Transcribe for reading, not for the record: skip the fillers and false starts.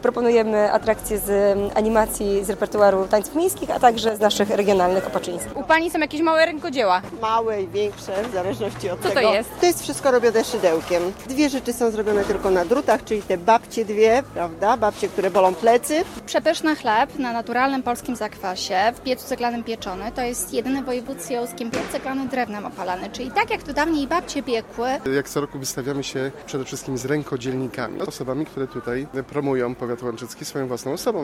Proponujemy atrakcje z animacji z repertuaru tańców miejskich, a także z naszych regionalnych opaczyńskich. U Pani są jakieś małe rękodzieła? Małe i większe, w zależności od Co tego. to jest? To jest wszystko robione szydełkiem. Dwie rzeczy są zrobione tylko na drutach, czyli te babcie dwie, prawda? Babcie, które bolą plecy. Przepyszny chleb na naturalnym polskim zakwasie, w piecu ceglanym pieczony. To jest jedyny w województwie opolskim piec ceglany drewnem opalany, czyli tak jak to dawniej babcie piekły. Jak co roku wystawiamy się przede wszystkim z rękodzielnikami, osobami, które tutaj promują powiat łęczycki swoją własną osobą.